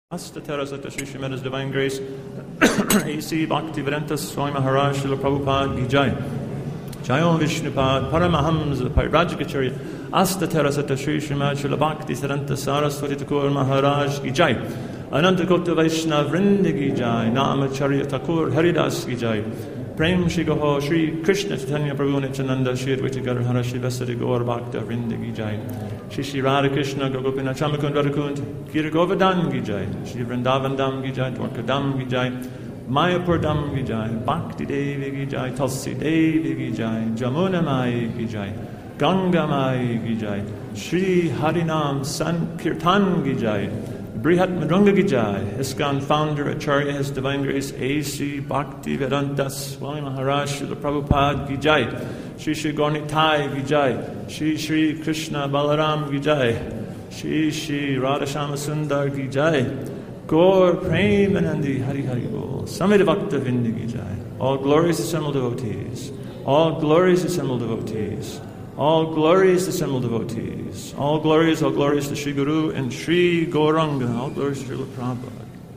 Asta Terasata Sri Shrimada's Divine Grace, A.C. Bhaktivedanta Swami Maharaj Srila Prabhupada Ki Jai. Jayo Vishnupad Paramahamsa Pairajikacharya Asta Terasata Sri Shrimad Srila Bhaktivedanta Saraswati Thakur Maharaj Ki Jai. Ananta Kota Vaishnav Vrinda Ki Jai. Namacharya Thakur Haridas Ki Jai. Prem Shri Goho Shri Krishna Chaitanya Prabhu Nityananda Shri Advaita Gadadhara Shri Vasari Gaur Bhakta Vrinda Ki Jai. Shri Shri Radha Krishna Gopinath Chamakund Radhakund Kira Govardhan Ki Jai. Shri Vrindavan Dham Ki Jai. Dwarka Dham Ki Jai. Mayapur Dham Ki Jai. Bhakti Devi Ki Jai. Tulsi Devi Ki Jai. Jamuna Mai Ki Jai. Ganga Mai Ki Jai. Shri Harinam Sankirtan Ki Jai. Brihat Madrunga Ki Jai. ISKCON founder Acharya His Divine Grace A.C. Bhaktivedanta Swami Maharaj Srila Prabhupada Ki Jai. Shri Shri Gaurnitai Ki Jai. Shri Shri Krishna Balaram Ki Jai. Shri Shri Radhashama Sundar Ki Jai. Gaur Premanandi Hari Hari Bol. Samveda Bhakta Vindi Ki Jai. All glorious assembled devotees. All glorious assembled devotees. All glorious assembled devotees. All glorious to Sri Guru and Sri Gauranga. All glorious to Srila Prabhupada.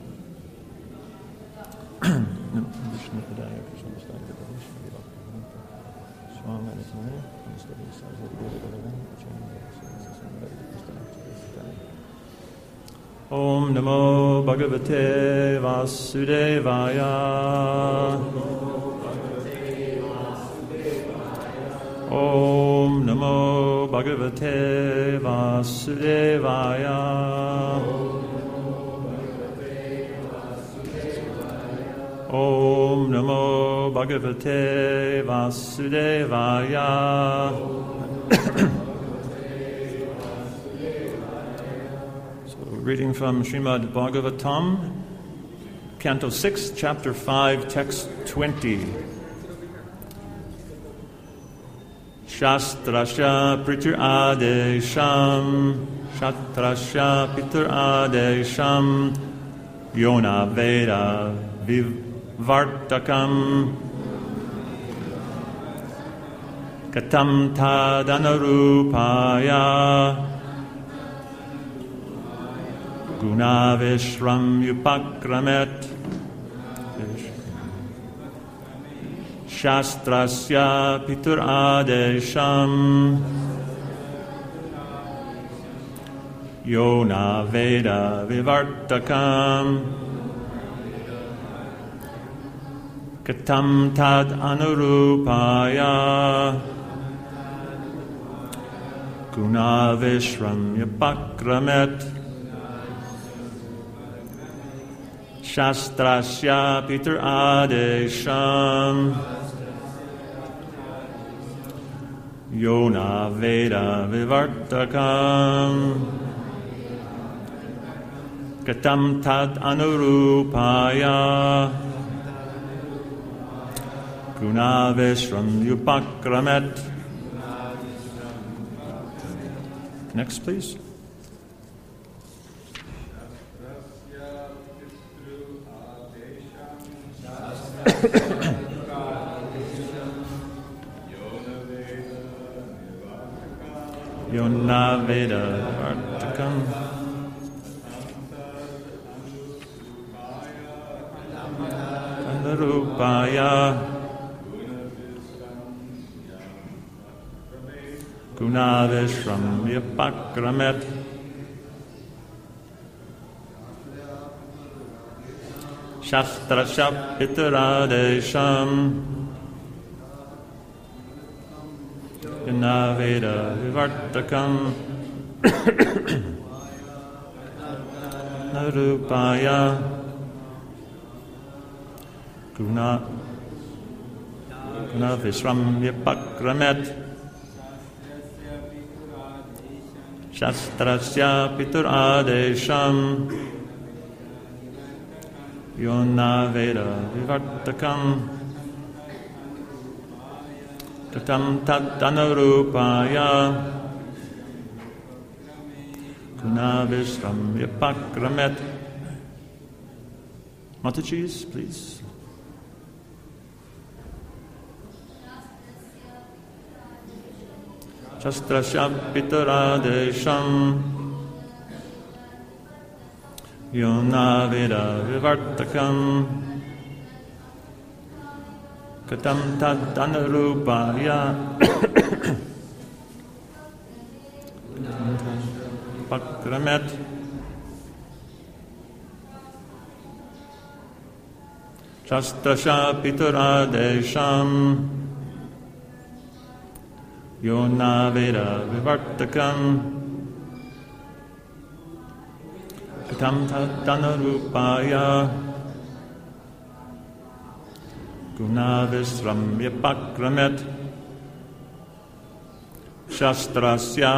Om Namo Bhagavate Vasudevaya. Om Namo Bhagavate Vasudevaya. Om Namo Bhagavate Vasudevaya. So, reading from Srimad Bhagavatam, Canto 6, Chapter 5, Text 20. Shastrasya Pritir Adesham, Shastrasya Pitir Adesham, Yona Veda Vivartakam, Katam Tadanarupaya, Gunavishram Yupakramet, Shastrasya Pitur Adesham, Yona Veda Vivartakam, Katam Tad Anurupaya, Gunavishram Yapakramet, Shastrasya Pitur Adesham, Yona Veda Vivartakam, Katam Tad Anurupaya, Gunavishram Yupakramet. Next, please. Yona Veda Vartakam, Anurupaya, Gunavishram Yapakramet, Shastrasya Pitaradesham, Yona Veda Vivartakam, Narupaya, Gunavishram Yapakramet, Shastrasya Pitur Adesham, Yona Veda Vivartakam, Tatam Tadanarupaya, Gunavishram Yapakramet. Mataji's, please. Shastrasya Pitaradesham Yona Veda Vivartakam Katam Tadanarupaya Pakramet Shastrasha Pituradesham Yona Veda Vivartakam Katam Tadanarupaya Gunavisramya Pakramet Shastrasya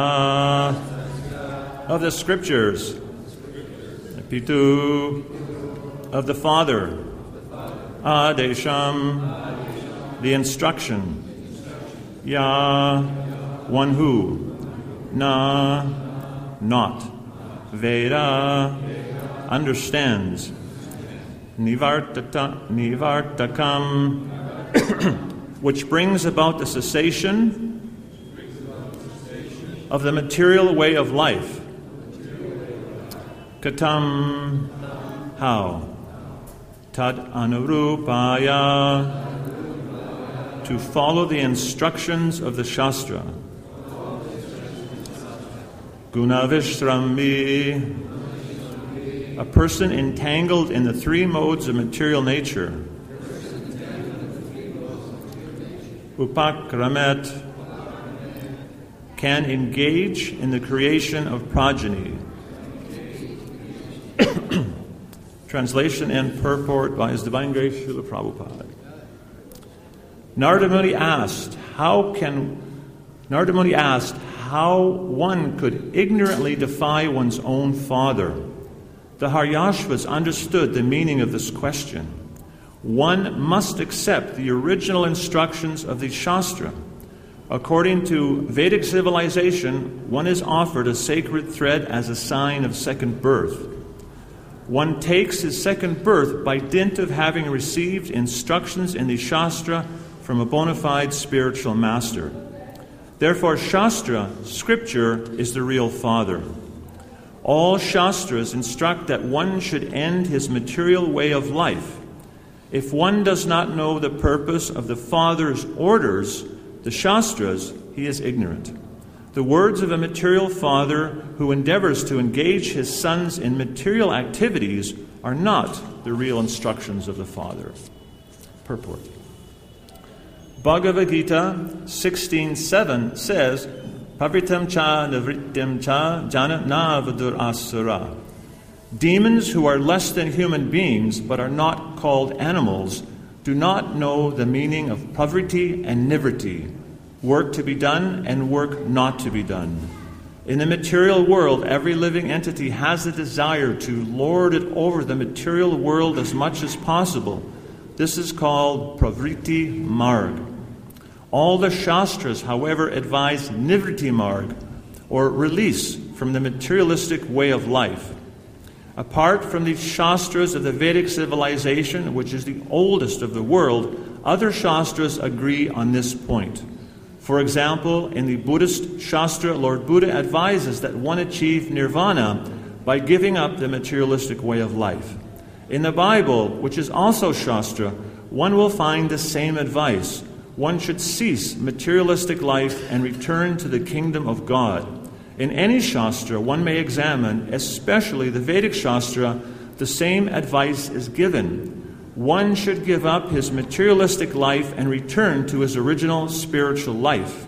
of the scriptures, Pitu of the Father, Adesham the instruction, Ya one who, Na not, Veda understands, Nivartakam which brings about the cessation of the material way of life. Katam, how? Tad anurupaya, to follow the instructions of the Shastra. Gunavishrammi, a person entangled in the three modes of material nature. Upakramet, can engage in the creation of progeny. Translation and purport by His Divine Grace Srila Prabhupada. Narada Muni asked how one could ignorantly defy one's own father. The Haryashvas understood the meaning of this question. One must accept the original instructions of the Shastra. According to Vedic civilization, one is offered a sacred thread as a sign of second birth. One takes his second birth by dint of having received instructions in the Shastra from a bona fide spiritual master. Therefore, Shastra, scripture, is the real father. All Shastras instruct that one should end his material way of life. If one does not know the purpose of the Father's orders, the Shastras, he is ignorant. The words of a material father who endeavors to engage his sons in material activities are not the real instructions of the Father. Purport. Bhagavad Gita 16:7 says, Pavritam cha navrittam cha jana navadur asura. Demons who are less than human beings but are not called animals do not know the meaning of pravriti and nivriti, work to be done and work not to be done. In the material world, every living entity has a desire to lord it over the material world as much as possible. This is called pravriti marg. All the Shastras, however, advise nivriti marg, or release from the materialistic way of life. Apart from the Shastras of the Vedic civilization, which is the oldest of the world, other Shastras agree on this point. For example, in the Buddhist Shastra, Lord Buddha advises that one achieve nirvana by giving up the materialistic way of life. In the Bible, which is also Shastra, one will find the same advice. One should cease materialistic life and return to the kingdom of God. In any Shastra one may examine, especially the Vedic Shastra, the same advice is given. One should give up his materialistic life and return to his original spiritual life.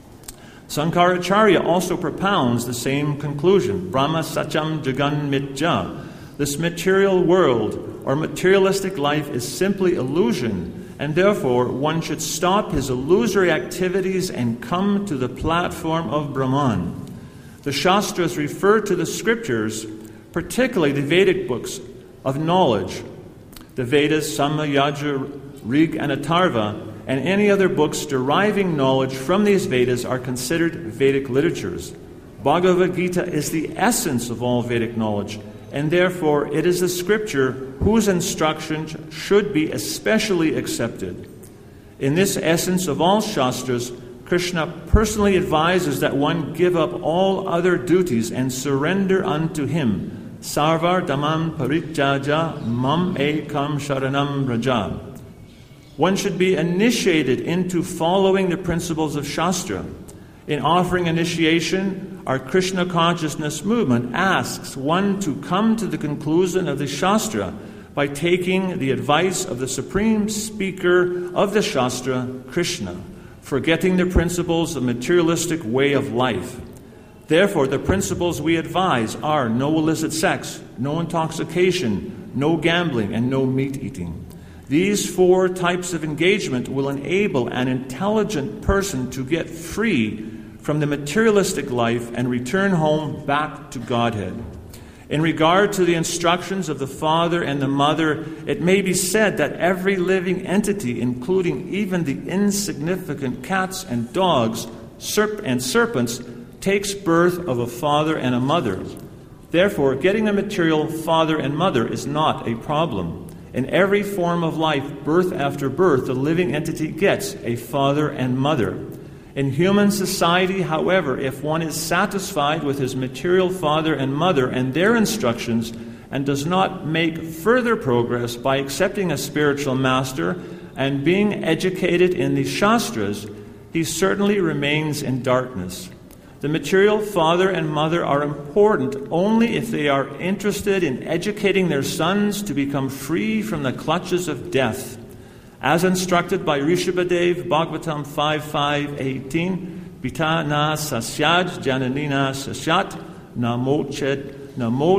Sankaracharya also propounds the same conclusion. Brahma Sacham Jagan Mitya. This material world or materialistic life is simply illusion, and therefore one should stop his illusory activities and come to the platform of Brahman. The Shastras refer to the scriptures, particularly the Vedic books of knowledge, the Vedas, Sama, Yajur, Rig, and Atharva, and any other books deriving knowledge from these Vedas are considered Vedic literatures. Bhagavad Gita is the essence of all Vedic knowledge, and therefore it is the scripture whose instructions should be especially accepted. In this essence of all Shastras, Krishna personally advises that one give up all other duties and surrender unto him, Sarvar Dhaman Parityaja Mam Ekam Sharanam Raja. One should be initiated into following the principles of Shastra. In offering initiation, our Krishna consciousness movement asks one to come to the conclusion of the Shastra by taking the advice of the supreme speaker of the Shastra, Krishna, forgetting the principles of materialistic way of life. Therefore, the principles we advise are no illicit sex, no intoxication, no gambling, and no meat eating. These 4 types of engagement will enable an intelligent person to get free from the materialistic life and return home back to Godhead. In regard to the instructions of the father and the mother, it may be said that every living entity, including even the insignificant cats and dogs and serpents, takes birth of a father and a mother. Therefore, getting a material father and mother is not a problem. In every form of life, birth after birth, the living entity gets a father and mother. In human society, however, if one is satisfied with his material father and mother and their instructions and does not make further progress by accepting a spiritual master and being educated in the Shastras, he certainly remains in darkness. The material father and mother are important only if they are interested in educating their sons to become free from the clutches of death. As instructed by Rishabhadev, Bhagavatam 5.5.18, Pita na sasyaj jananina sasyat namochayadya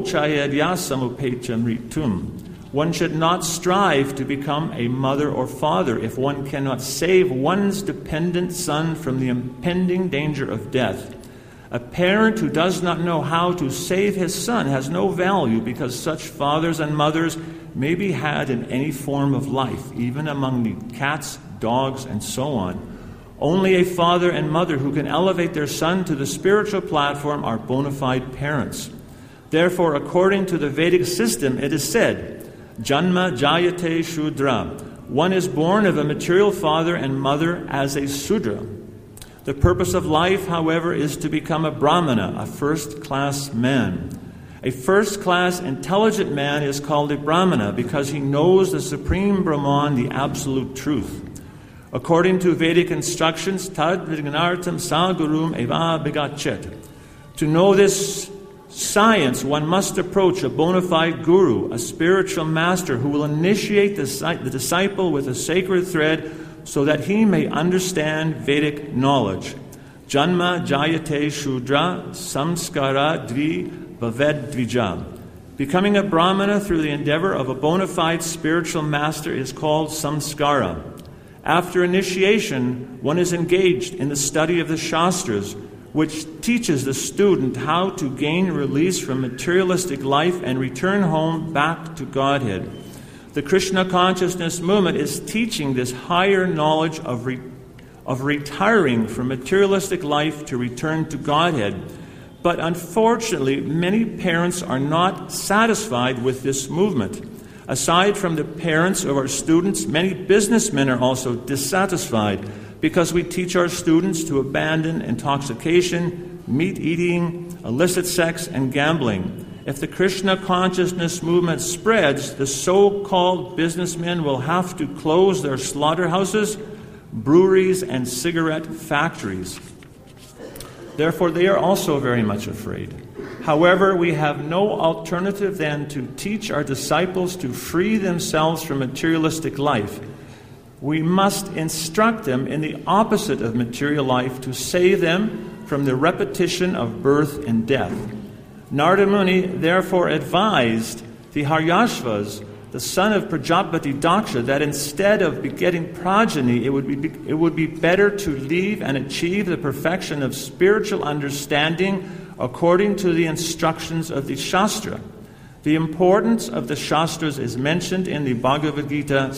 samupecham ritum. One should not strive to become a mother or father if one cannot save one's dependent son from the impending danger of death. A parent who does not know how to save his son has no value, because such fathers and mothers may be had in any form of life, even among the cats, dogs, and so on. Only a father and mother who can elevate their son to the spiritual platform are bona fide parents. Therefore, according to the Vedic system, it is said, Janma Jayate Shudra. One is born of a material father and mother as a Sudra. The purpose of life, however, is to become a Brahmana, a first-class man. A first-class intelligent man is called a Brahmana because he knows the Supreme Brahman, the absolute truth. According to Vedic instructions, tad vignartam sa gurum eva begachet. To know this science, one must approach a bona fide guru, a spiritual master who will initiate the disciple with a sacred thread so that he may understand Vedic knowledge. Janma jayate shudra samskara dvi bhaved dvija. Becoming a Brahmana through the endeavor of a bona fide spiritual master is called samskara. After initiation, one is engaged in the study of the Shastras, which teaches the student how to gain release from materialistic life and return home back to Godhead. The Krishna consciousness movement is teaching this higher knowledge of retiring from materialistic life to return to Godhead. But unfortunately, many parents are not satisfied with this movement. Aside from the parents of our students, many businessmen are also dissatisfied because we teach our students to abandon intoxication, meat eating, illicit sex, and gambling. If the Krishna consciousness movement spreads, the so-called businessmen will have to close their slaughterhouses, breweries, and cigarette factories. Therefore, they are also very much afraid. However, we have no alternative than to teach our disciples to free themselves from materialistic life. We must instruct them in the opposite of material life to save them from the repetition of birth and death. Narada Muni therefore advised the Haryashvas, the son of Prajapati Daksha, that instead of begetting progeny, it would be better to leave and achieve the perfection of spiritual understanding according to the instructions of the Shastra. The importance of the Shastras is mentioned in the Bhagavad Gita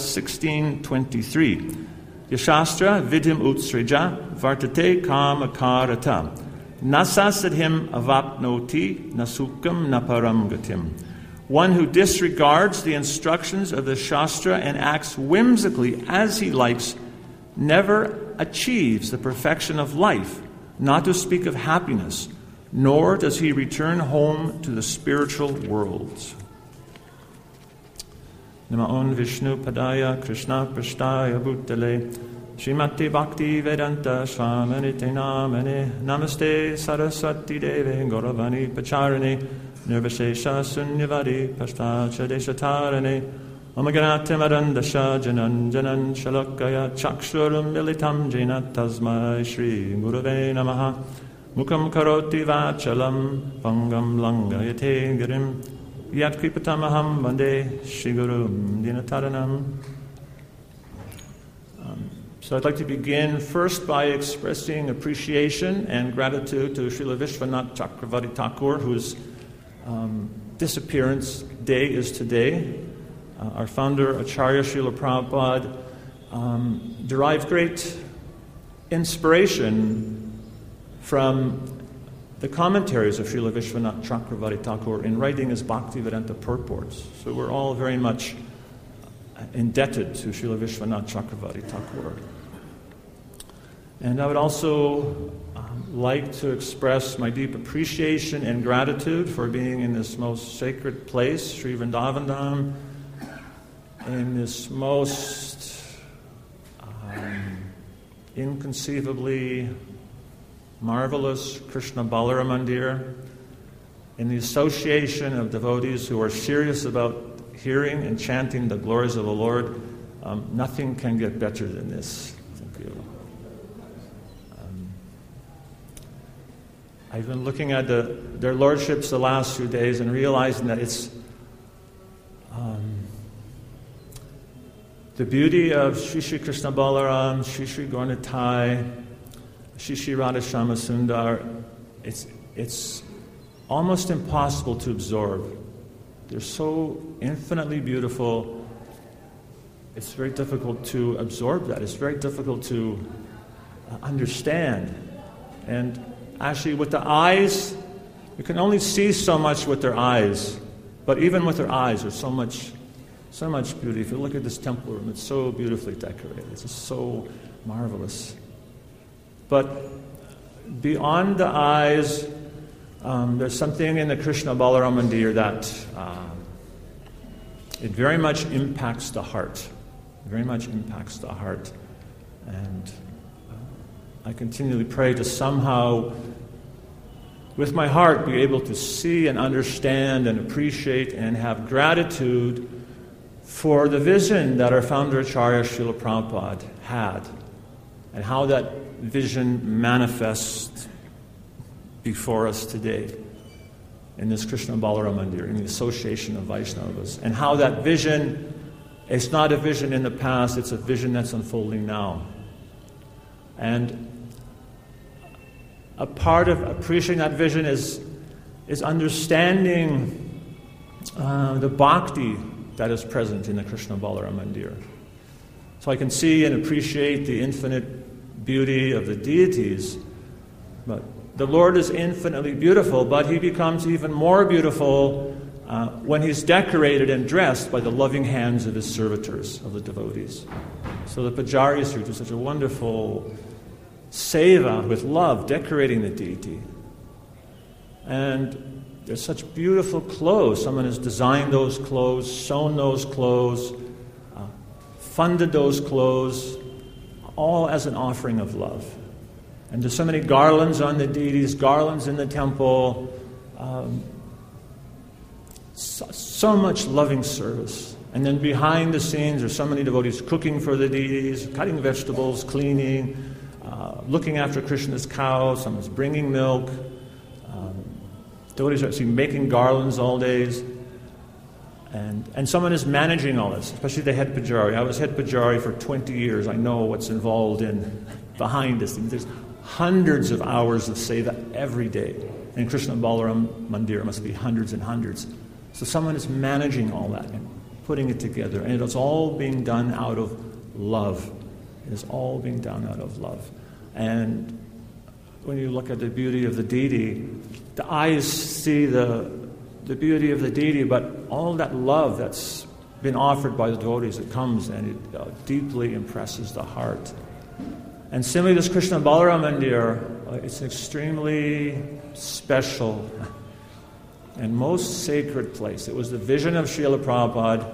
16:23. Yashastra vidhim utsreja vartate kamakarata. Nasasadhim avapnoti nasukam naparam gatim. One who disregards the instructions of the Shastra and acts whimsically as he likes never achieves the perfection of life, not to speak of happiness. nor does he return home to the spiritual worlds. Namaon Vishnu Padaya Krishna Prashtaya Bhutale Srimati Bhakti Vedanta Swaminite Namane Namaste Saraswati Deve Gauravani Pacharane Nirvashesha Sunyavadi Pashtacha Deshatarane Amaganatimarandasha Janan Janan Shalakaya Chakshuram Militam Jena Tasmai Shri Gurave Namaha Mukam Karoti Vachalam Pangam Langayate Girim Yat Kripatamaham Vande Shri Gurum Dinataranam. So I'd like to begin first by expressing appreciation and gratitude to Srila Vishwanath Chakravarti Thakur, whose disappearance day is today. Our founder, Acharya Srila Prabhupada, derived great inspiration from the commentaries of Srila Vishwanath Chakravarti Thakur in writing his Bhaktivedanta purports. So we're all very much indebted to Srila Vishwanath Chakravarti Thakur. And I would also like to express my deep appreciation and gratitude for being in this most sacred place, Sri Vrindavan Dham, in this most inconceivably marvelous Krishna Balara Mandir, in the association of devotees who are serious about hearing and chanting the glories of the Lord. Nothing can get better than this. Thank you. I've been looking at their lordships the last few days and realizing that it's the beauty of Sri Sri Krishna Balaram, Sri Sri Gaurnitai, Sri Sri Radhashama Sundar. It's almost impossible to absorb. They're so infinitely beautiful. It's very difficult to absorb that. It's very difficult to understand. And actually, with the eyes, you can only see so much with their eyes. But even with their eyes, there's so much beauty. If you look at this temple room, it's so beautifully decorated. It's just so marvelous. But beyond the eyes, there's something in the Krishna Balaram Mandir that it very much impacts the heart. Very much impacts the heart. And I continually pray to somehow, with my heart, be able to see and understand and appreciate and have gratitude for the vision that our founder Acharya Srila Prabhupada had, and how that vision manifests before us today in this Krishna Balaram Mandir, in the association of Vaishnavas, and how that vision, it's not a vision in the past, it's a vision that's unfolding now. And a part of appreciating that vision is understanding the bhakti that is present in the Krishna Balaram Mandir. So I can see and appreciate the infinite beauty of the deities, but the Lord is infinitely beautiful, but He becomes even more beautiful when He's decorated and dressed by the loving hands of His servitors, of the devotees. So the Pujaris do such a wonderful seva with love, decorating the deity. And there's such beautiful clothes. Someone has designed those clothes, sewn those clothes, funded those clothes, all as an offering of love. And there's so many garlands on the deities, garlands in the temple, so much loving service. And then behind the scenes, there's so many devotees cooking for the deities, cutting vegetables, cleaning, looking after Krishna's cows. Someone's bringing milk. Devotees are actually making garlands all days. And someone is managing all this, especially the head pujari. I was head pujari for 20 years. I know what's involved behind this. There's hundreds of hours of seva every day. In Krishna Balaram Mandir, it must be hundreds and hundreds. So someone is managing all that and putting it together. And it's all being done out of love. It is all being done out of love. And when you look at the beauty of the deity, the eyes see the beauty of the deity, but all that love that's been offered by the devotees, it comes and it deeply impresses the heart. And similarly, this Krishna Balaram Mandir, It's an extremely special and most sacred place. It was the vision of Srila Prabhupada.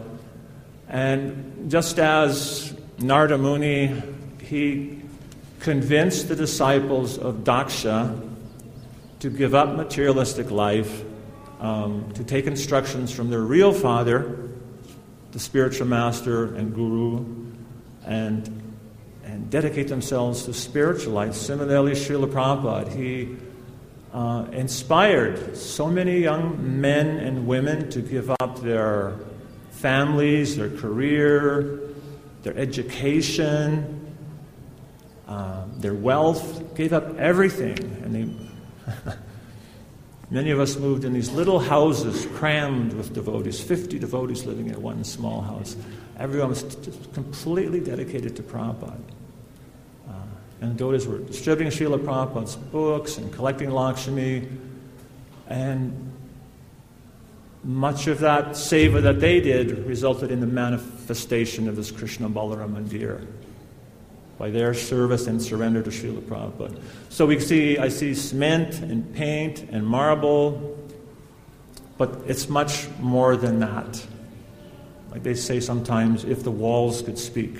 And just as Narada Muni, he convinced the disciples of Daksha to give up materialistic life, to take instructions from their real father, the spiritual master and guru, and dedicate themselves to spiritual life. Similarly, Srila Prabhupada, he inspired so many young men and women to give up their families, their career, their education, their wealth, gave up everything. And many of us moved in these little houses crammed with devotees, 50 devotees living in one small house. Everyone was just completely dedicated to Prabhupada. And the devotees were distributing Srila Prabhupada's books and collecting Lakshmi. And much of that seva that they did resulted in the manifestation of this Krishna Balaram Mandir by their service and surrender to Srila Prabhupada. So I see cement and paint and marble, but it's much more than that. Like they say sometimes, if the walls could speak.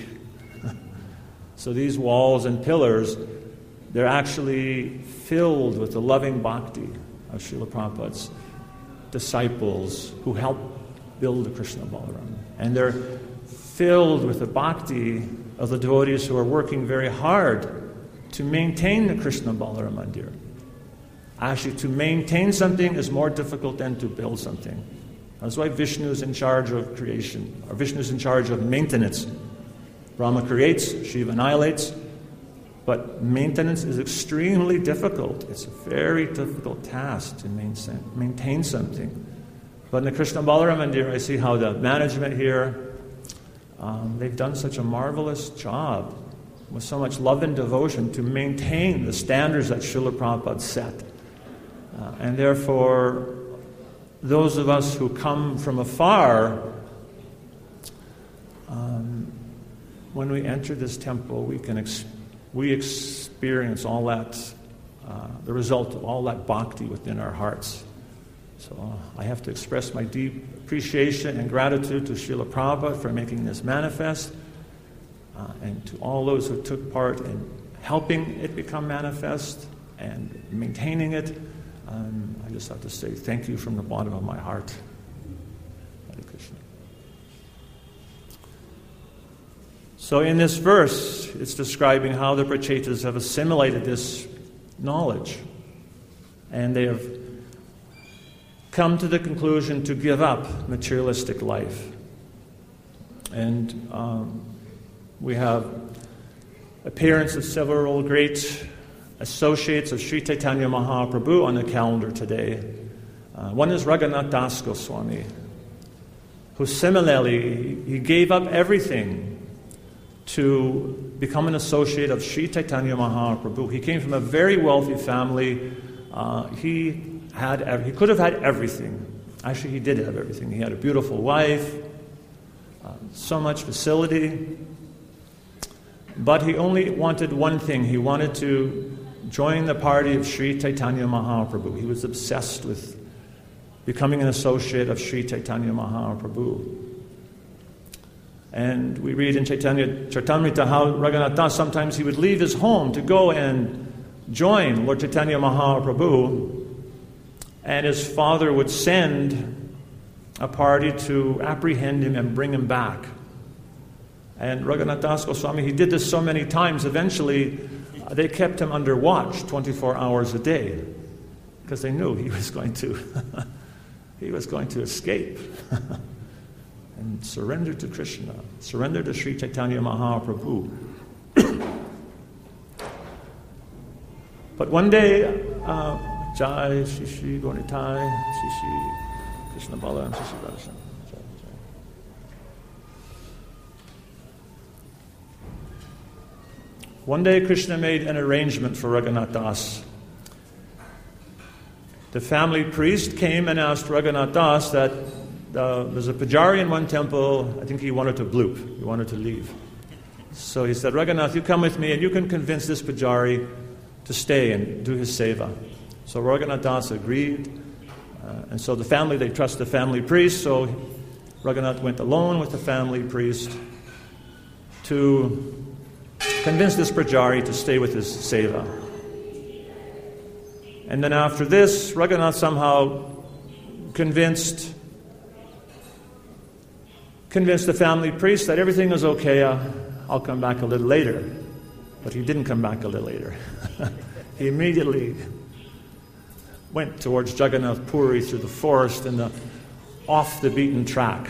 So these walls and pillars, they're actually filled with the loving bhakti of Srila Prabhupada's disciples who helped build the Krishna Balaram. And they're filled with the bhakti of the devotees who are working very hard to maintain the Krishna Balaram Mandir. Actually, to maintain something is more difficult than to build something. That's why Vishnu is in charge of creation, or Vishnu is in charge of maintenance. Brahma creates, Shiva annihilates, but maintenance is extremely difficult. It's a very difficult task to maintain something. But in the Krishna Balaram Mandir, I see how the management here, they've done such a marvelous job with so much love and devotion to maintain the standards that Srila Prabhupada set. And therefore, those of us who come from afar, when we enter this temple, we experience all that, the result of all that bhakti within our hearts. So I have to express my deep appreciation and gratitude to Srila Prabhupada for making this manifest, and to all those who took part in helping it become manifest and maintaining it. I just have to say thank you from the bottom of my heart. Hare Krishna. So in this verse, it's describing how the Prachetas have assimilated this knowledge, and they have come to the conclusion to give up materialistic life. And we have appearance of several great associates of Sri Chaitanya Mahaprabhu on the calendar today. One is Raghunath Das Goswami, who similarly, he gave up everything to become an associate of Sri Chaitanya Mahaprabhu. He came from a very wealthy family. He could have had everything. Actually, he did have everything. He had a beautiful wife, so much facility. But he only wanted one thing. He wanted to join the party of Sri Chaitanya Mahaprabhu. He was obsessed with becoming an associate of Sri Chaitanya Mahaprabhu. And we read in Chaitanya Charitamrita how Raghunath Das, sometimes he would leave his home to go and join Lord Chaitanya Mahaprabhu, and his father would send a party to apprehend him and bring him back. And Raghunath Das Goswami, he did this so many times, eventually they kept him under watch 24 hours a day, because they knew he was going to escape and surrender to Krishna, surrender to Sri Chaitanya Mahaprabhu. But one day, Jai Shri Shri Gaunitai, Shri Shri Krishna Balaram, Shri Shri Radha. One day Krishna made an arrangement for Raghunath Das. The family priest came and asked Raghunath Das that there's a pujari in one temple. I think he wanted to bloop. He wanted to leave. So he said, Raghunath, you come with me and you can convince this pujari to stay and do his seva. So Raghunath Das agreed, and so they trust the family priest, so Raghunath went alone with the family priest to convince this Brajari to stay with his seva. And then after this, Raghunath somehow convinced the family priest that everything was okay, I'll come back a little later. But he didn't come back a little later. He immediately went towards Jagannath Puri through the forest and off the beaten track,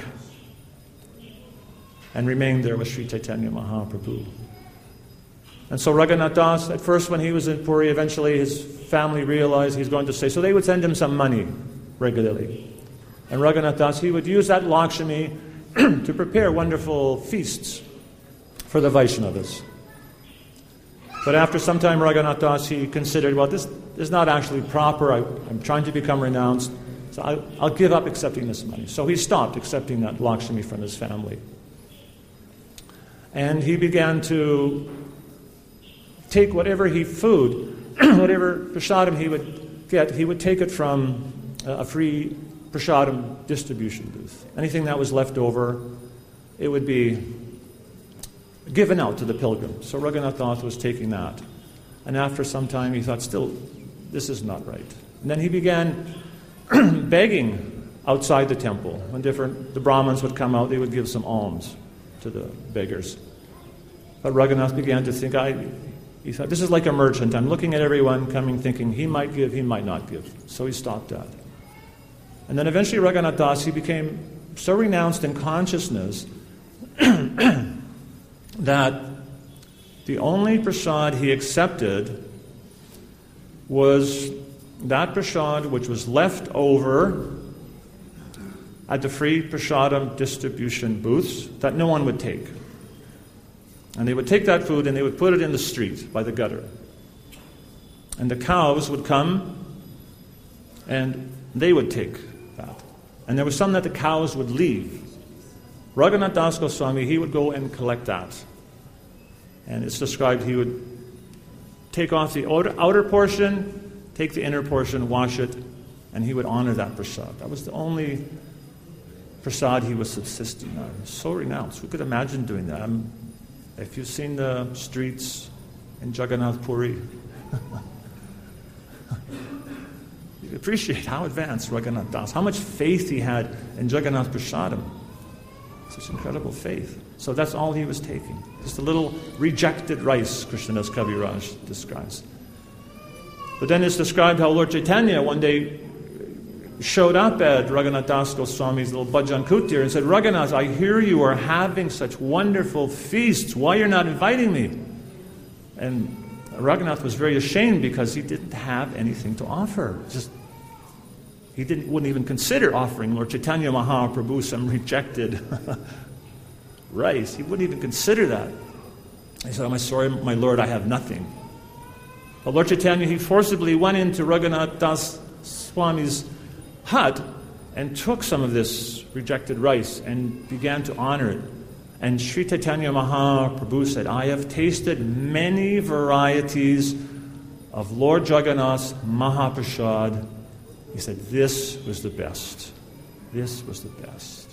and remained there with Sri Chaitanya Mahaprabhu. And so Raghunath Das, at first when he was in Puri, eventually his family realized he's going to stay, so they would send him some money regularly. And Raghunath Das, he would use that Lakshmi to prepare wonderful feasts for the Vaishnavas. But after some time, Raghunath Das, he considered, well, this is not actually proper. I'm trying to become renounced, so I'll give up accepting this money. So he stopped accepting that Lakshmi from his family. And he began to take whatever whatever prasadam he would get, he would take it from a free prasadam distribution booth. Anything that was left over, it would be given out to the pilgrims. So Raghunath Das was taking that. And after some time he thought, still, this is not right. And then he began begging outside the temple. When the Brahmins would come out, they would give some alms to the beggars. But Raghunath began to think, he thought, this is like a merchant. I'm looking at everyone coming thinking, he might give, he might not give. So he stopped that. And then eventually Raghunath Das, he became so renounced in consciousness that the only prasad he accepted was that prasad which was left over at the free prasadam distribution booths that no one would take. And they would take that food and they would put it in the street by the gutter. And the cows would come and they would take that. And there was some that the cows would leave. Raghunath Das Goswami, he would go and collect that. And it's described he would take off the outer portion, take the inner portion, wash it, and he would honor that prasad. That was the only prasad he was subsisting on. So renounced. Who could imagine doing that? If you've seen the streets in Jagannath Puri, you appreciate how advanced Raghunath Das, how much faith he had in Jagannath Prasadam. Such incredible faith. So that's all he was taking. Just a little rejected rice, Krishnadas Kaviraj describes. But then it's described how Lord Chaitanya one day showed up at Raghunath Das Goswami's little bhajan kutir and said, Raghunath, I hear you are having such wonderful feasts. Why you're not inviting me? And Raghunath was very ashamed because he didn't have anything to offer. He wouldn't even consider offering Lord Chaitanya Mahaprabhu some rejected rice. He wouldn't even consider that. He said, I'm sorry, my Lord, I have nothing. But Lord Chaitanya, he forcibly went into Raghunath Das Swami's hut and took some of this rejected rice and began to honor it. And Sri Chaitanya Mahaprabhu said, I have tasted many varieties of Lord Jagannath's Mahaprasad. He said, this was the best. This was the best.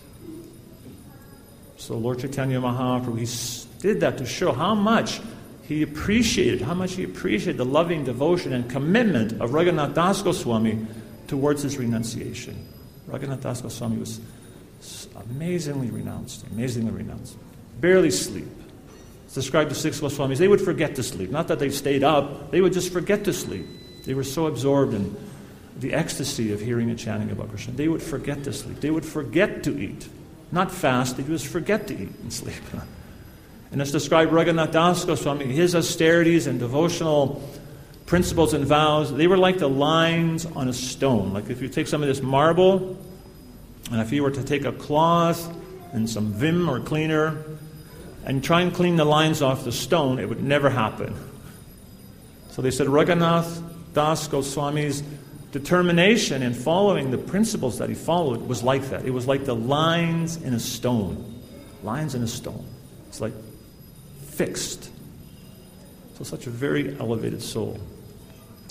So Lord Chaitanya Mahaprabhu, he did that to show how much he appreciated the loving devotion and commitment of Raghunath Das Goswami towards his renunciation. Raghunath Das Goswami was amazingly renounced. Barely sleep. It's described the 6 Goswamis. They would forget to sleep. Not that they stayed up, they would just forget to sleep. They were so absorbed in the ecstasy of hearing and chanting about Krishna. They would forget to sleep. They would forget to eat. Not fast, they would just forget to eat and sleep. And it's described Raghunath Das Goswami, his austerities and devotional principles and vows, they were like the lines on a stone. Like if you take some of this marble, and if you were to take a cloth and some vim or cleaner, and try and clean the lines off the stone, it would never happen. So they said Raghunath Das Goswami's determination in following the principles that he followed was like that. It was like the lines in a stone. Lines in a stone. It's like fixed. So such a very elevated soul.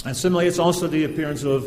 And similarly, it's also the appearance of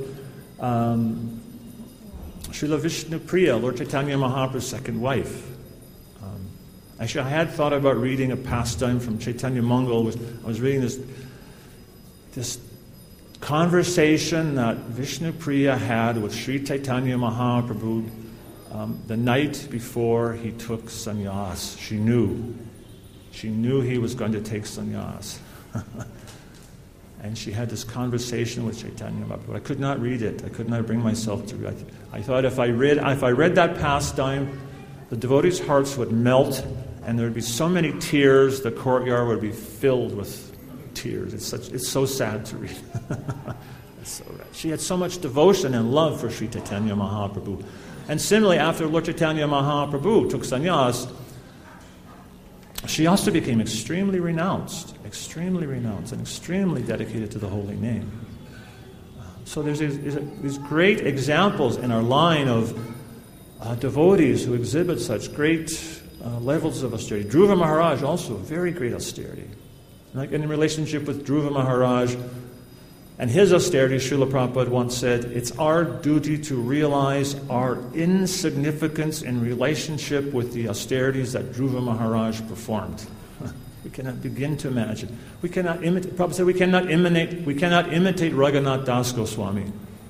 Srila Vishnu Priya, Lord Chaitanya Mahaprabhu's second wife. Actually, I had thought about reading a pastime from Chaitanya Mangal. I was reading this conversation that Vishnu Priya had with Sri Chaitanya Mahaprabhu the night before he took sannyas. She knew he was going to take sannyas. And she had this conversation with Chaitanya Mahaprabhu. I could not read it. I could not bring myself to read it. I thought if I read that pastime, the devotees' hearts would melt, and there would be so many tears, the courtyard would be filled with tears. It's so sad to read. She had so much devotion and love for Sri Chaitanya Mahaprabhu. And similarly, after Lord Chaitanya Mahaprabhu took sannyas, she also became extremely renounced, and extremely dedicated to the holy name. So there's these great examples in our line of devotees who exhibit such great levels of austerity. Dhruva Maharaj also, very great austerity. Like in relationship with Dhruva Maharaj and his austerity, Srila Prabhupada once said, it's our duty to realize our insignificance in relationship with the austerities that Dhruva Maharaj performed. We cannot begin to imagine. We cannot imitate. Prabhupada said we cannot imitate Raghunath Das Goswami.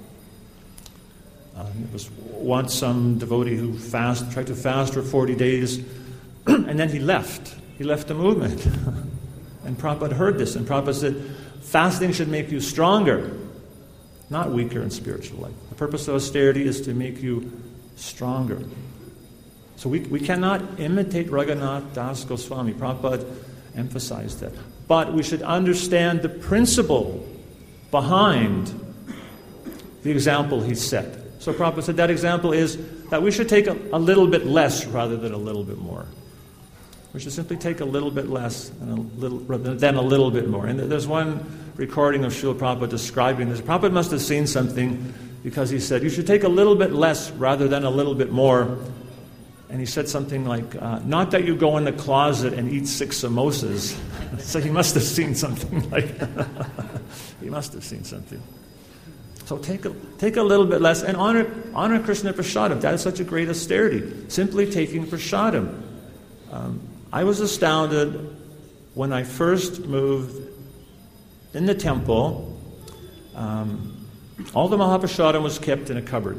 There was once some devotee who tried to fast for 40 days, and then he left. He left the movement. And Prabhupada heard this, and Prabhupada said, fasting should make you stronger, not weaker in spiritual life. The purpose of austerity is to make you stronger. So we cannot imitate Raghunath Das Goswami. Prabhupada emphasized that. But we should understand the principle behind the example he set. So Prabhupada said that example is that we should take a little bit less rather than a little bit more. We should simply take a little bit less than a little bit more. And there's one recording of Srila Prabhupada describing this. Prabhupada must have seen something because he said, you should take a little bit less rather than a little bit more. And he said something like, not that you go in the closet and eat 6 samosas. So he must have seen something like that. He must have seen something. So take a little bit less and honor Krishna Prasadam. That is such a great austerity. Simply taking Prasadam. I was astounded when I first moved in the temple. All the Mahaprasadam was kept in a cupboard.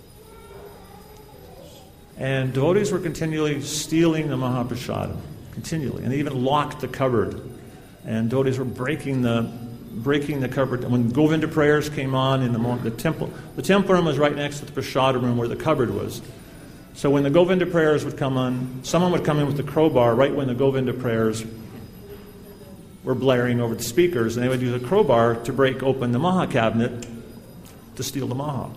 And devotees were continually stealing the Mahaprasadam. Continually. And they even locked the cupboard. And devotees were breaking the cupboard. And when Govinda prayers came on in the temple room was right next to the Prasadam room where the cupboard was. So when the Govinda prayers would come on, someone would come in with the crowbar right when the Govinda prayers were blaring over the speakers, and they would use a crowbar to break open the Maha cabinet to steal the Maha.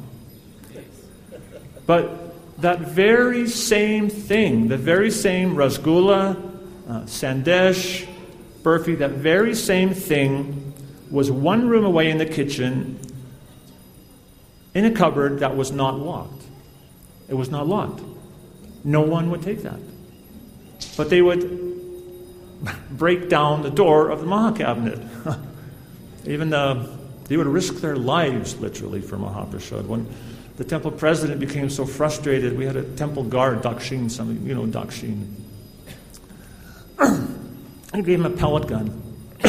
But that very same thing, the very same Rasgulla, Sandesh, Burfi, that very same thing was one room away in the kitchen in a cupboard that was not locked. It was not locked. No one would take that. But they would break down the door of the Maha cabinet. They would risk their lives, literally, for Mahaprasad. When the temple president became so frustrated, we had a temple guard, Dakshin, Dakshin. I gave him a pellet gun.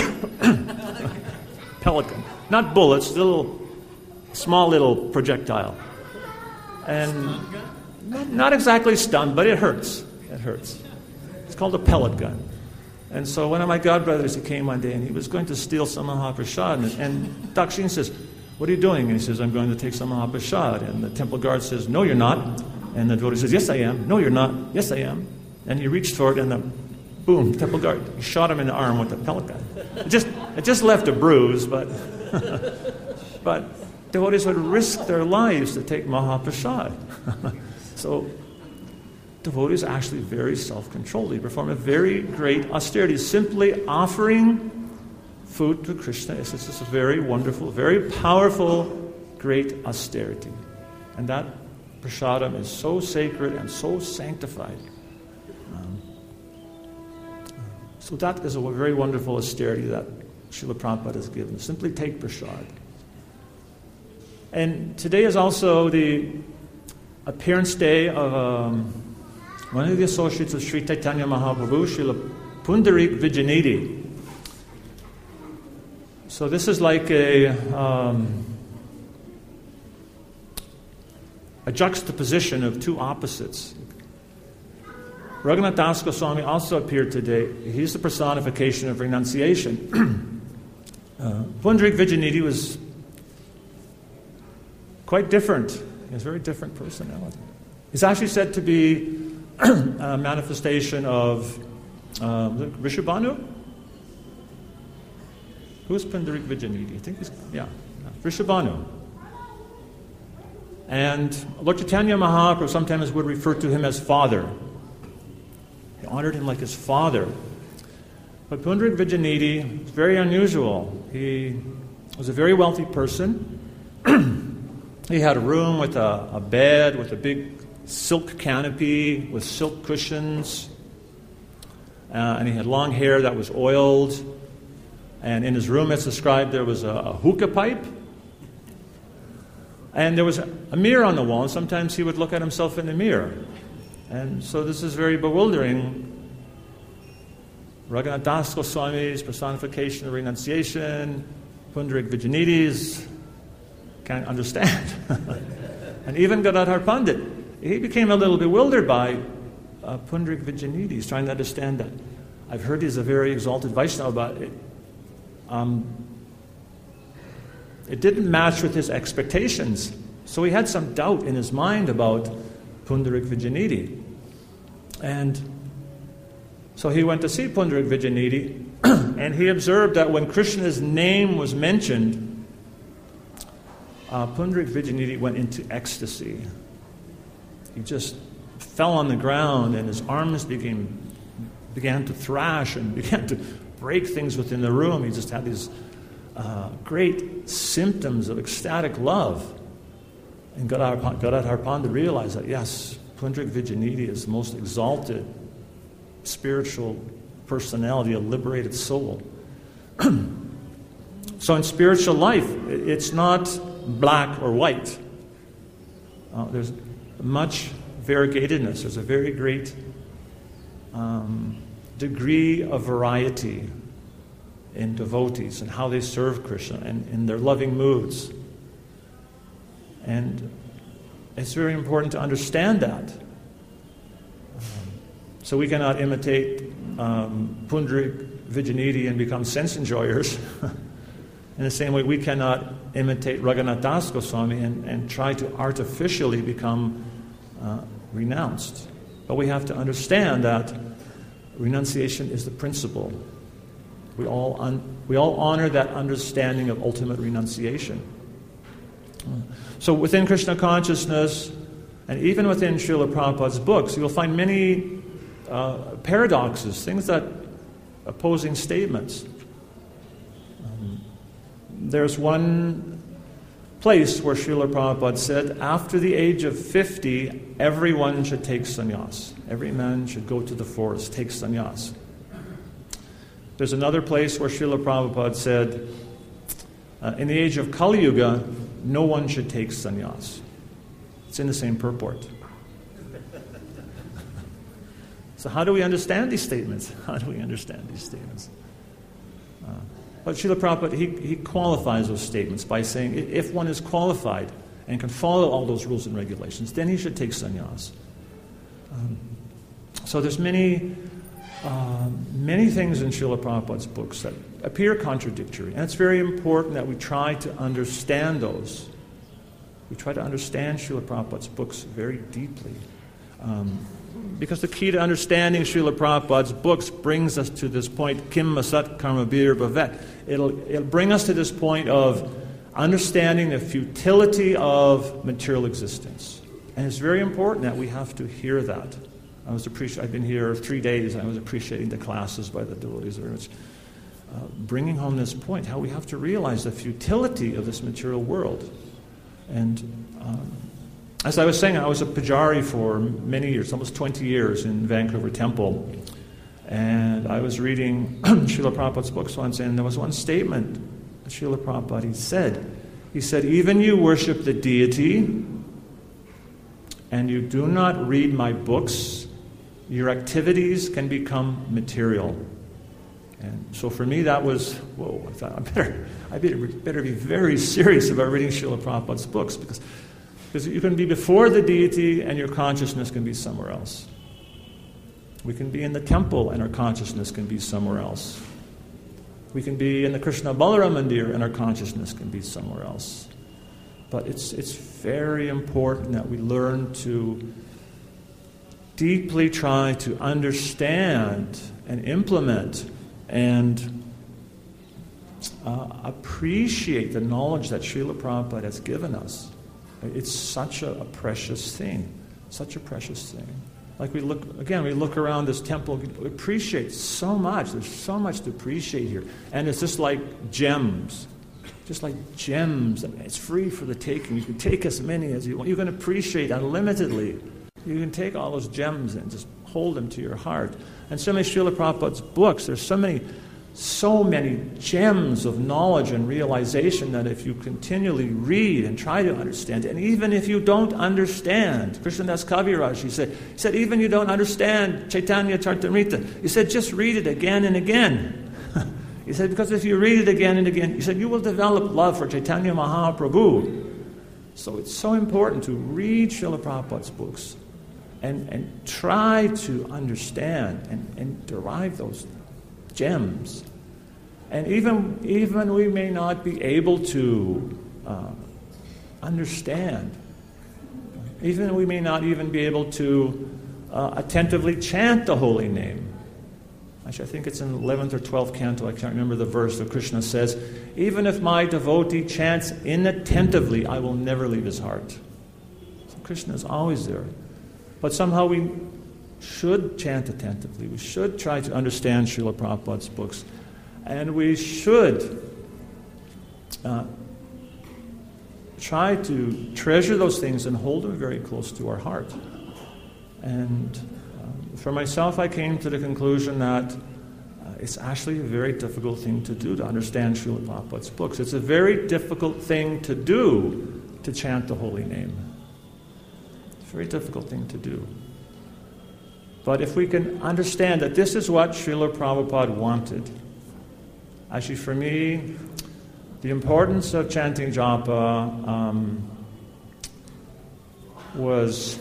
Pellet gun. Not bullets, small little projectile. And not exactly stunned, but it hurts. It hurts. It's called a pellet gun. And so one of my godbrothers, he came one day and he was going to steal some Mahaprasad. And Dakshin says, what are you doing? And he says, I'm going to take some Mahaprasad. And the temple guard says, no, you're not. And the devotee says, yes, I am. No, you're not. Yes, I am. And he reached for it and boom, temple guard, he shot him in the arm with a pellet gun. It just left a bruise, but devotees would risk their lives to take Mahaprasad. So devotees are actually very self-controlled. They perform a very great austerity. Simply offering food to Krishna is just a very wonderful, very powerful, great austerity. And that prasadam is so sacred and so sanctified. So that is a very wonderful austerity that Srila Prabhupada has given. Simply take prasad. And today is also the appearance day of one of the associates of Sri Chaitanya Mahaprabhu, Srila Pundarik Vijayanidhi. So this is like a juxtaposition of two opposites. Raghunath Das Goswami also appeared today. He's the personification of renunciation. Pundarik Vijayanidhi was quite different. He has a very different personality. He's actually said to be a manifestation of Vrishabhanu. Who's Pundarik Vijayanidhi? I think he's, Vrishabhanu. And Lord Chaitanya Mahaprabhu sometimes would refer to him as father. He honored him like his father. But Pundarik Vijayanidhi is very unusual. He was a very wealthy person. He had a room with a bed with a big silk canopy with silk cushions. And he had long hair that was oiled. And in his room, it's described, there was a hookah pipe. And there was a mirror on the wall. And sometimes he would look at himself in the mirror. And so this is very bewildering. Raghunath Das Goswami's personification of renunciation, Pundarik Vijayanidhi's can't understand. And even Gadadhar Pandit, he became a little bewildered by Pundarik Vijayanidhi. He's trying to understand that. I've heard he's a very exalted Vaishnava, but it didn't match with his expectations. So he had some doubt in his mind about Pundarik Vijayanidhi. And so he went to see Pundarik Vijayanidhi, and he observed that when Krishna's name was mentioned, Pundarik Vijayanidhi went into ecstasy. He just fell on the ground, and his arms began to thrash and began to break things within the room. He just had these great symptoms of ecstatic love. And Gadadhar Pandit realized that, yes, Pundarik Vijayanidhi is the most exalted spiritual personality, a liberated soul. So in spiritual life, it's not black or white. There's much variegatedness. There's a very great degree of variety in devotees and how they serve Krishna and in their loving moods. And it's very important to understand that. So we cannot imitate Pundarik Vijayanidhi and become sense enjoyers. In the same way, we cannot imitate Raghunath Das Goswami and try to artificially become renounced. But we have to understand that renunciation is the principle. We all honor that understanding of ultimate renunciation. So within Krishna consciousness, and even within Srila Prabhupada's books, you'll find many paradoxes, things that opposing statements. There's one place where Srila Prabhupada said, after the age of 50, everyone should take sannyas. Every man should go to the forest, take sannyas. There's another place where Srila Prabhupada said, in the age of Kali Yuga, no one should take sannyas. It's in the same purport. So how do we understand these statements? But Srila Prabhupada, he qualifies those statements by saying if one is qualified and can follow all those rules and regulations, then he should take sannyas. So there's many things in Srila Prabhupada's books that appear contradictory, and it's very important that we try to understand those. We try to understand Srila Prabhupada's books very deeply. Because the key to understanding Srila Prabhupada's books brings us to this point, Kim Masat Karma Bir Bhavet. It'll bring us to this point of understanding the futility of material existence. And it's very important that we have to hear that. I've been here 3 days. I was appreciating the classes by the devotees. It's bringing home this point, how we have to realize the futility of this material world. And as I was saying, I was a pujari for many years, almost 20 years in Vancouver Temple. And I was reading Srila Prabhupada's books once, and there was one statement that Srila Prabhupada said. He said, even you worship the deity and you do not read my books, your activities can become material. And so for me that was, whoa, I thought I better be very serious about reading Srila Prabhupada's books, because you can be before the deity and your consciousness can be somewhere else. We can be in the temple and our consciousness can be somewhere else. We can be in the Krishna Balaram Mandir and our consciousness can be somewhere else. But it's very important that we learn to deeply try to understand and implement and appreciate the knowledge that Srila Prabhupada has given us. It's such a precious thing, such a precious thing. Like we look around this temple, we appreciate so much. There's so much to appreciate here. And it's just like gems. Just like gems. It's free for the taking. You can take as many as you want. You can appreciate unlimitedly. You can take all those gems and just hold them to your heart. And so many Srila Prabhupada's books, there's so many gems of knowledge and realization that if you continually read and try to understand, and even if you don't understand, Krishnadas Kaviraj, he said, even you don't understand Chaitanya Charitamrita, he said, just read it again and again. He said, because if you read it again and again, he said, you will develop love for Chaitanya Mahaprabhu. So it's so important to read Srila Prabhupada's books and try to understand and derive those gems. And even we may not be able to understand. Even we may not even be able to attentively chant the holy name. Actually, I think it's in the 11th or 12th canto, I can't remember the verse, where Krishna says, even if my devotee chants inattentively, I will never leave his heart. So Krishna is always there. But somehow we should chant attentively. We should try to understand Srila Prabhupada's books. And we should try to treasure those things and hold them very close to our heart. And for myself, I came to the conclusion that it's actually a very difficult thing to do to understand Srila Prabhupada's books. It's a very difficult thing to do to chant the holy name. It's a very difficult thing to do. But if we can understand that this is what Srila Prabhupada wanted. Actually, for me, the importance of chanting japa was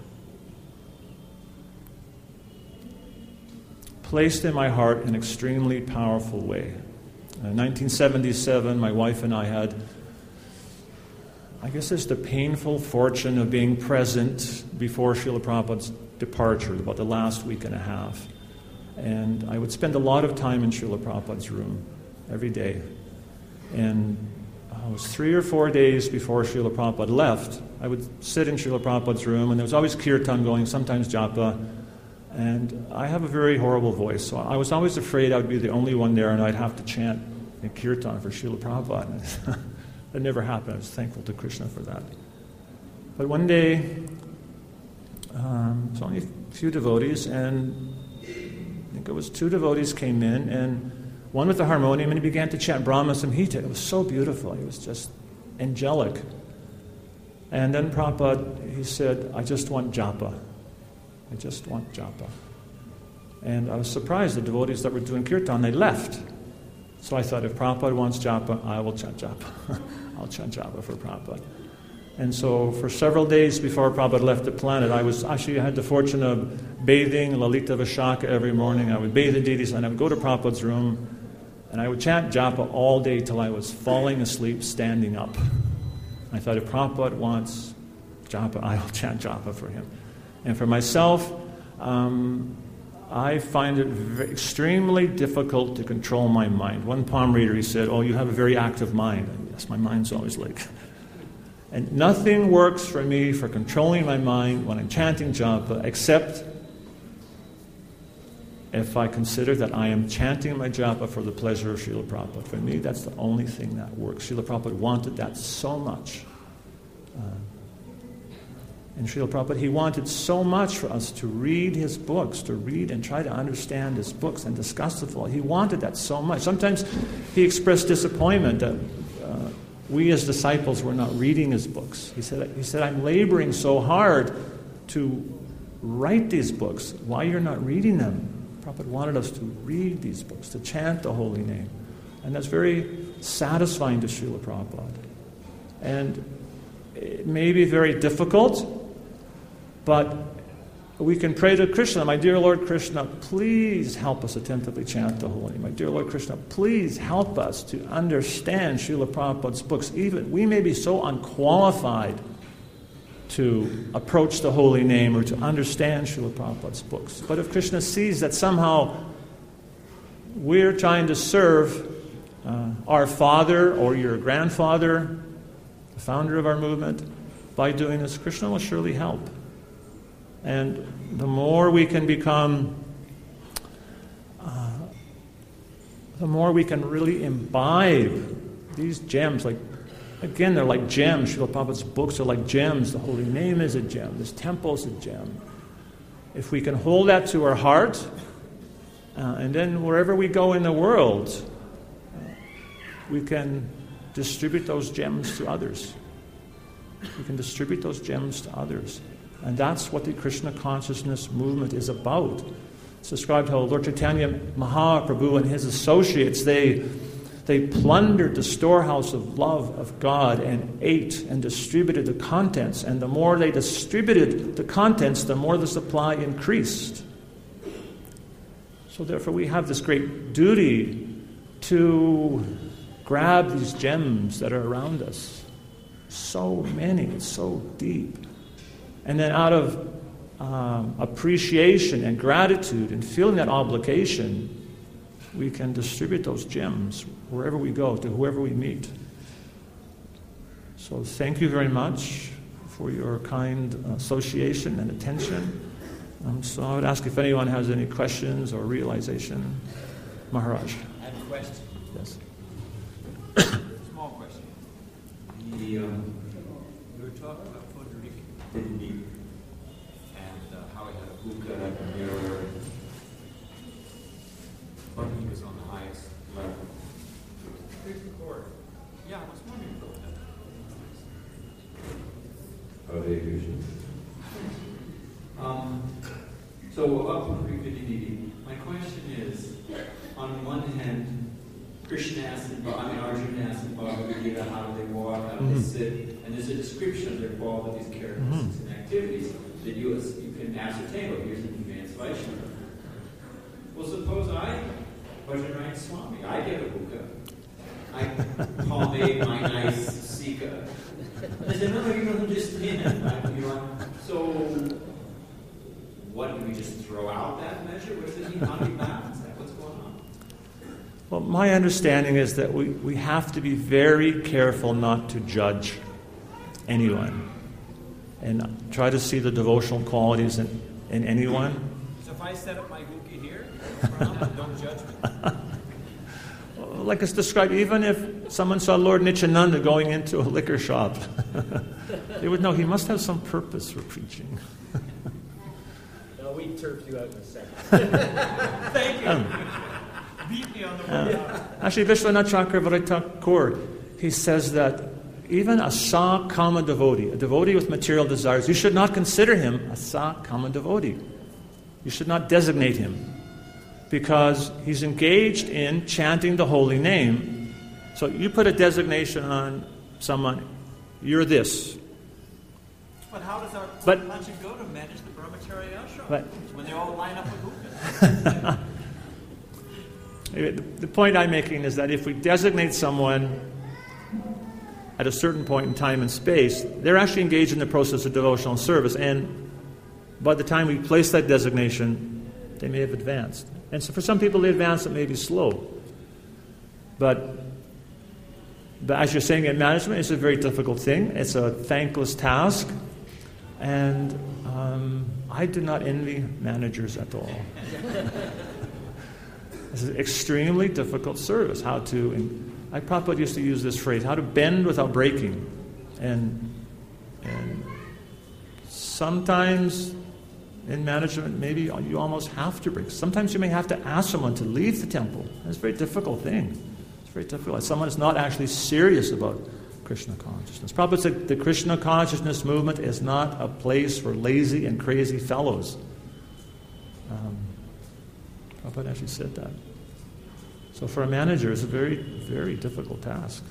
placed in my heart in an extremely powerful way. In 1977, my wife and I had, I guess it's the painful fortune of being present before Srila Prabhupada's departure, about the last week and a half. And I would spend a lot of time in Srila Prabhupada's room every day. And it was 3 or 4 days before Srila Prabhupada left. I would sit in Srila Prabhupada's room, and there was always kirtan going, sometimes japa. And I have a very horrible voice, so I was always afraid I would be the only one there and I'd have to chant in kirtan for Srila Prabhupada. That never happened. I was thankful to Krishna for that. But one day, it was only a few devotees, and I think it was 2 devotees came in, and one with the harmonium, and he began to chant Brahma Samhita. It was so beautiful. It was just angelic. And then Prabhupada, he said, I just want japa. I just want japa. And I was surprised the devotees that were doing kirtan, they left. So I thought, if Prabhupada wants japa, I will chant japa. I'll chant japa for Prabhupada. And so for several days before Prabhupada left the planet, I had the fortune of bathing Lalita Vishaka every morning. I would bathe the deities, and I would go to Prabhupada's room, and I would chant japa all day till I was falling asleep standing up. I thought, if Prabhupada wants japa, I will chant japa for him. And for myself, I find it extremely difficult to control my mind. One palm reader, he said, oh, you have a very active mind. And yes, my mind's always like... And nothing works for me for controlling my mind when I'm chanting japa, except if I consider that I am chanting my japa for the pleasure of Srila Prabhupada. For me, that's the only thing that works. Srila Prabhupada wanted that so much. And Srila Prabhupada, he wanted so much for us to read his books, to read and try to understand his books and discuss the law. He wanted that so much. Sometimes he expressed disappointment that we as disciples were not reading his books. He said, I'm laboring so hard to write these books. Why you're not reading them? Prabhupada wanted us to read these books, to chant the holy name. And that's very satisfying to Srila Prabhupada. And it may be very difficult, but we can pray to Krishna, my dear Lord Krishna, please help us attentively chant the holy name. My dear Lord Krishna, please help us to understand Srila Prabhupada's books. Even we may be so unqualified to approach the holy name or to understand Srila Prabhupada's books. But if Krishna sees that somehow we're trying to serve our father or your grandfather, the founder of our movement, by doing this, Krishna will surely help. And the more we can become, the more we can really imbibe these gems. Like, again, they're like gems. Srila Prabhupada's books are like gems. The holy name is a gem. This temple is a gem. If we can hold that to our heart, and then wherever we go in the world, we can distribute those gems to others. We can distribute those gems to others. And that's what the Krishna consciousness movement is about. It's described how Lord Chaitanya Mahaprabhu and his associates, they plundered the storehouse of love of God and ate and distributed the contents. And the more they distributed the contents, the more the supply increased. So therefore we have this great duty to grab these gems that are around us. So many, it's so deep. And then out of appreciation and gratitude and feeling that obligation, we can distribute those gems wherever we go, to whoever we meet. So thank you very much for your kind association and attention. So I would ask if anyone has any questions or realization. Maharaj. I have a question. Yes. Small question. You were talking about Frederick Didier and how he had a hookah and a mirror, but he was on the highest level. Here's the chord. Yeah, I was wondering about that. Hare Krishna. So about Frederick, my question is, on one hand, Krishna asked, Arjuna asked Bhagavad Gita, how do they walk, how do they sit, and there's a description of their qualities, characteristics, and activities that you can ascertain. Well, here's an advanced Vaishnava. Well, suppose I, Vajrayana Swami, I get a hookah. I pomade my nice sika. I said, no, you don't understand. So, what, do we just throw out that measure? What does it mean? How do we balance that? What's going on? Well, my understanding is that we have to be very careful not to judge anyone and try to see the devotional qualities in anyone. So if I set up my hookah here, no problem, don't judge me. Like it's described, even if someone saw Lord Nityananda going into a liquor shop, they would know he must have some purpose for preaching. No, we turfed you out in a second. Thank you. Beat me on the way out. Actually, Vishwanath Chakravarti Thakur, he says that even a sa-kama devotee, a devotee with material desires, you should not consider him a sa-kama devotee. You should not designate him, because he's engaged in chanting the holy name. So you put a designation on someone, you're this. But how does our bunch go to manage the brahmachari ashram when they all line up with hookahs? The point I'm making is that if we designate someone at a certain point in time and space, they're actually engaged in the process of devotional service, and by the time we place that designation, they may have advanced. And so for some people, the advancement may be slow. But as you're saying, in management, it's a very difficult thing. It's a thankless task. And I do not envy managers at all. It's an extremely difficult service. Prabhupada used to use this phrase, how to bend without breaking. And sometimes in management, maybe you almost have to break. Sometimes you may have to ask someone to leave the temple. It's a very difficult thing. It's very difficult. Someone is not actually serious about Krishna consciousness. Prabhupada said the Krishna consciousness movement is not a place for lazy and crazy fellows. Prabhupada actually said that. So for a manager, it's a very, very difficult task.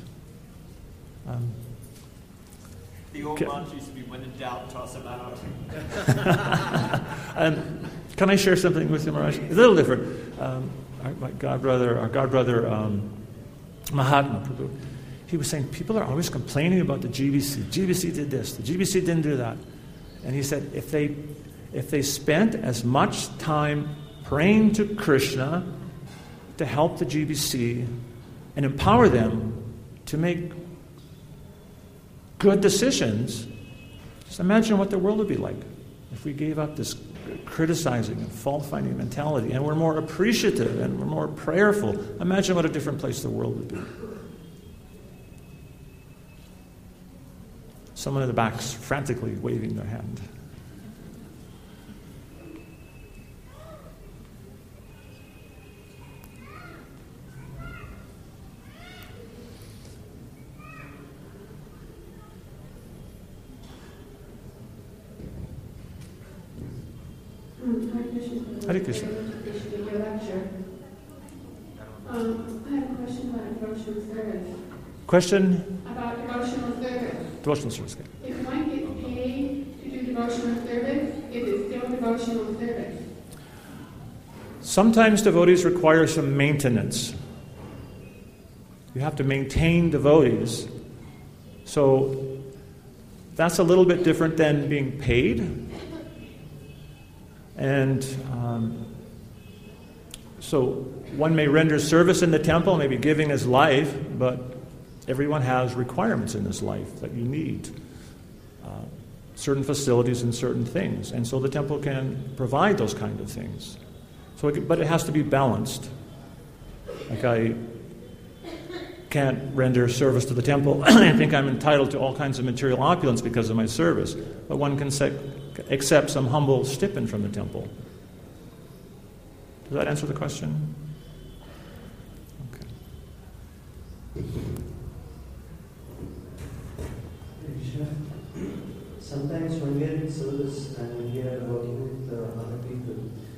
The old mantra used to be, when in doubt, toss them out. Can I share something with you, Maharaj? It's a little different. Our godbrother, Mahatma Prabhu, he was saying people are always complaining about the GBC. GBC did this, the GBC didn't do that. And he said if they spent as much time praying to Krishna to help the GBC and empower them to make good decisions, just imagine what the world would be like if we gave up this criticizing and fault-finding mentality and we're more appreciative and we're more prayerful. Imagine what a different place the world would be. Someone in the back's frantically waving their hand. Hare Krishna. Your lecture. I have a question about devotional service. Question? About devotional service. Devotional service. If one gets paid to do devotional service, is it still devotional service? Sometimes devotees require some maintenance. You have to maintain devotees. So that's a little bit different than being paid. And so one may render service in the temple, maybe giving his life, but everyone has requirements in this life that you need. Certain facilities and certain things. And so the temple can provide those kind of things. But it has to be balanced. Like I can't render service to the temple and I think I'm entitled to all kinds of material opulence because of my service. But one can accept some humble stipend from the temple. Does that answer the question? Okay. Sometimes when we are in service and when we are working with other people,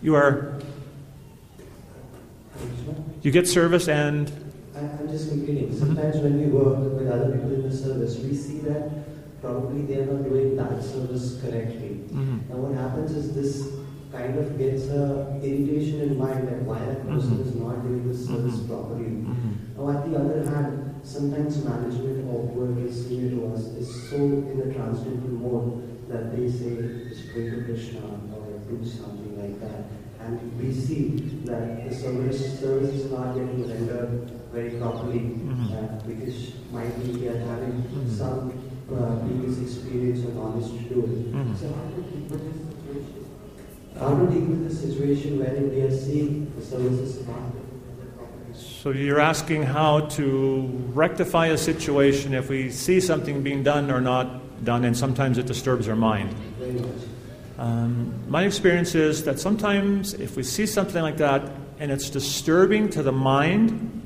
you get service and... I'm just completing. Sometimes when we work with other people in the service, we see that probably they are not doing that service correctly. And what happens is this kind of gets an irritation in mind that why that person is not doing this service properly. Now at the other hand, sometimes management or whoever is senior to us is so in a transcendental mode that they say, just pray to Krishna or do something like that. And we see that the service is not getting rendered very properly because might be we are having some previous experience or knowledge to do it. So how to deal with the situation wherein we are seeing the service is not properly? So you're asking how to rectify a situation if we see something being done or not done, and sometimes it disturbs our mind. Very much. My experience is that sometimes if we see something like that and it's disturbing to the mind,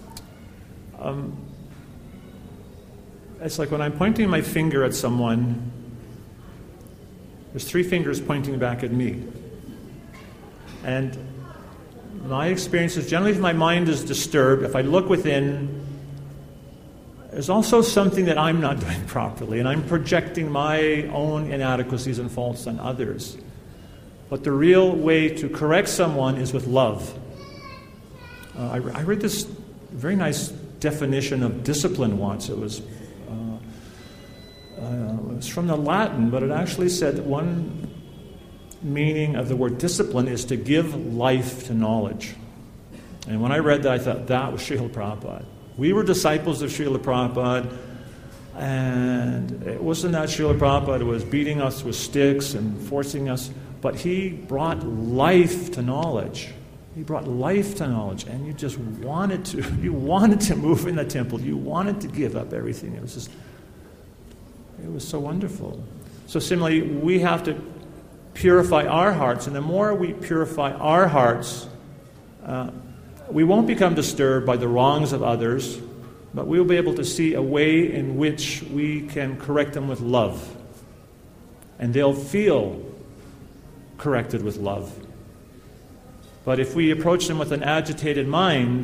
it's like when I'm pointing my finger at someone, there's 3 fingers pointing back at me. And my experience is generally if my mind is disturbed, if I look within, there's also something that I'm not doing properly, and I'm projecting my own inadequacies and faults on others. But the real way to correct someone is with love. I read this very nice definition of discipline once. It was from the Latin, but it actually said one meaning of the word discipline is to give life to knowledge. And when I read that, I thought, that was Srila Prabhupada. We were disciples of Srila Prabhupada, and it wasn't that Srila Prabhupada was beating us with sticks and forcing us, but he brought life to knowledge. He brought life to knowledge, and you just wanted to move in the temple. You wanted to give up everything. It was so wonderful. So similarly, we have to purify our hearts, and the more we purify our hearts, we won't become disturbed by the wrongs of others, but we'll be able to see a way in which we can correct them with love. And they'll feel corrected with love. But if we approach them with an agitated mind,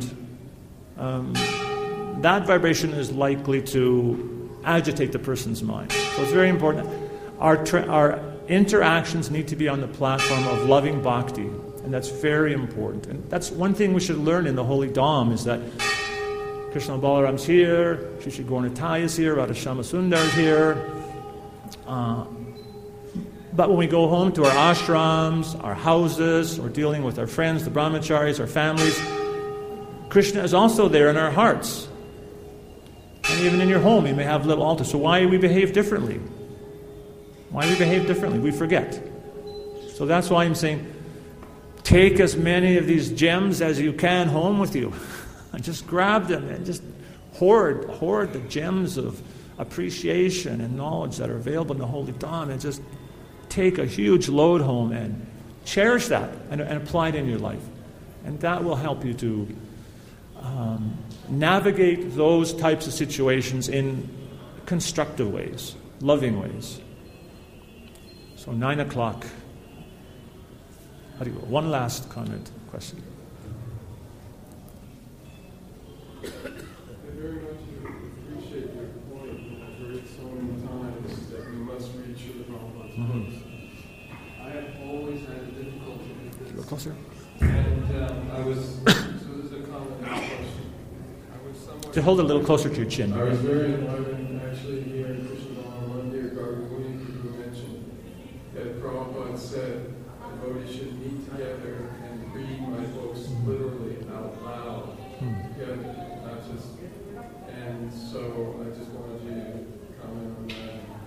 that vibration is likely to agitate the person's mind. So it's very important. Our interactions need to be on the platform of loving bhakti, and that's very important. And that's one thing we should learn in the Holy Dham, is that Krishna and Balaram's here, Shri Shri Gaura Nitai is here, Radha Shyama Sundar is here. But when we go home to our ashrams, our houses, or dealing with our friends, the brahmacharis, our families, Krishna is also there in our hearts. And even in your home, you may have little altars. So why do we behave differently? Why do we behave differently? We forget. So that's why I'm saying, take as many of these gems as you can home with you. And just grab them and just hoard the gems of appreciation and knowledge that are available in the Holy Dham, and just take a huge load home and cherish that and apply it in your life. And that will help you to navigate those types of situations in constructive ways, loving ways. So 9 o'clock. How do you go? One last comment, question. I very much appreciate your point. I've heard so many times that we must reach Srila Prabhupada's books. I have always had a difficulty with this. A little closer. And I was, so this is a comment and a question. I was somewhat... To hold it a little closer to your chin. I was very enlightened actually hearing Krishna Mahamandir Garguni, who mentioned that Prabhupada said devotees should meet together and read my books literally out loud together, not just... And so I just wanted you to comment on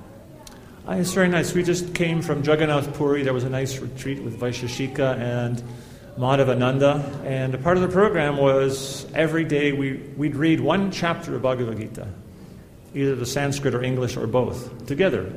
that. It's very nice. We just came from Jagannath Puri. There was a nice retreat with Vaisheshika and Madhavananda. And a part of the program was every day we'd read one chapter of Bhagavad Gita, either the Sanskrit or English or both, together.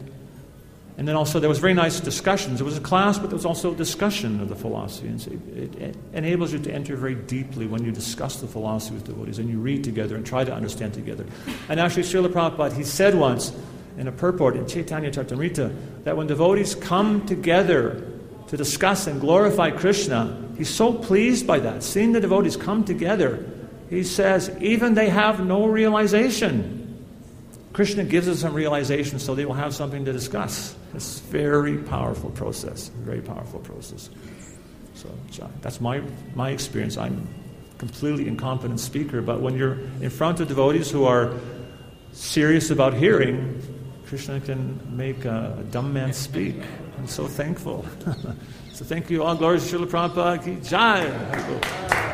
And then also there was very nice discussions. It was a class, but there was also discussion of the philosophy. And so it enables you to enter very deeply when you discuss the philosophy with devotees and you read together and try to understand together. And actually, Srila Prabhupada, he said once in a purport in Chaitanya Charitamrita that when devotees come together to discuss and glorify Krishna, he's so pleased by that. Seeing the devotees come together, he says, even they have no realization, Krishna gives us some realization so they will have something to discuss. It's a very powerful process, very powerful process. So that's my experience. I'm a completely incompetent speaker, but when you're in front of devotees who are serious about hearing, Krishna can make a dumb man speak. I'm so thankful. So thank you all. Glory to Srila Prabhupada ki jai.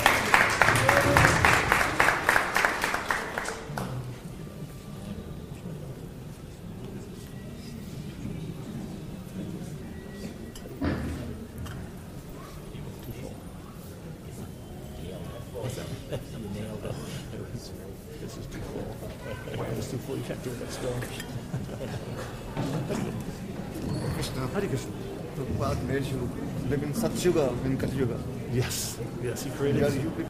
Prabhupada made you live in Satyuga, in Kali Yuga. Yes, he created.